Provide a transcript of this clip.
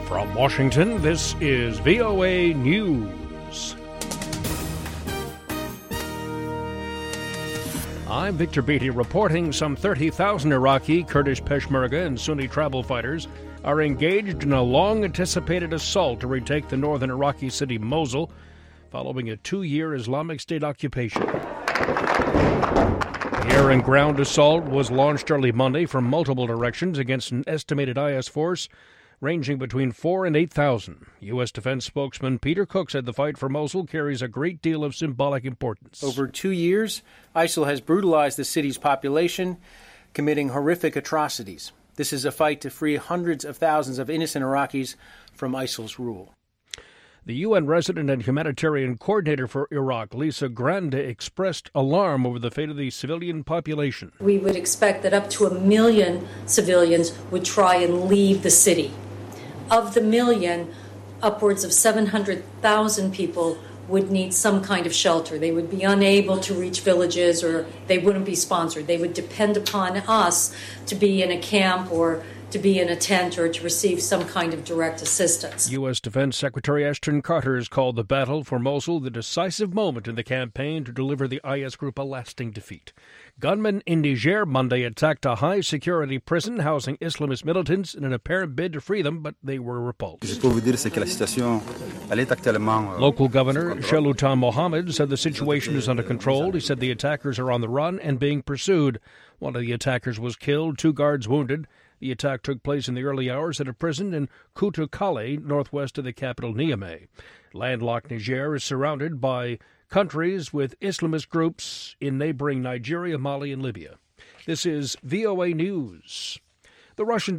From Washington, this is VOA News. I'm Victor Beatty reporting some 30,000 Iraqi, Kurdish Peshmerga, and Sunni tribal fighters are engaged in a long-anticipated assault to retake the northern Iraqi city Mosul following a 2-year Islamic State occupation. The air and ground assault was launched early Monday from multiple directions against an estimated IS force ranging between 4,000 and 8,000. U.S. Defense spokesman Peter Cook said the fight for Mosul carries a great deal of symbolic importance. Over 2 years, ISIL has brutalized the city's population, committing horrific atrocities. This is a fight to free hundreds of thousands of innocent Iraqis from ISIL's rule. The UN resident and humanitarian coordinator for Iraq, Lisa Grande, expressed alarm over the fate of the civilian population. We would expect that up to 1 million civilians would try and leave the city. Of the million, upwards of 700,000 people would need some kind of shelter. They would be unable to reach villages, or they wouldn't be sponsored. They would depend upon us to be in a camp or to be in a tent or to receive some kind of direct assistance. U.S. Defense Secretary Ashton Carter has called the battle for Mosul the decisive moment in the campaign to deliver the IS group a lasting defeat. Gunmen in Niger Monday attacked a high-security prison housing Islamist militants in an apparent bid to free them, but they were repulsed. Local Governor Sheloutan Mohammed said the situation is under control. He said the attackers are on the run and being pursued. One of the attackers was killed, 2 guards wounded. The attack took place in the early hours at a prison in Koutoukale, northwest of the capital Niamey. Landlocked Niger is surrounded by countries with Islamist groups in neighboring Nigeria, Mali, and Libya. This is VOA News. The Russian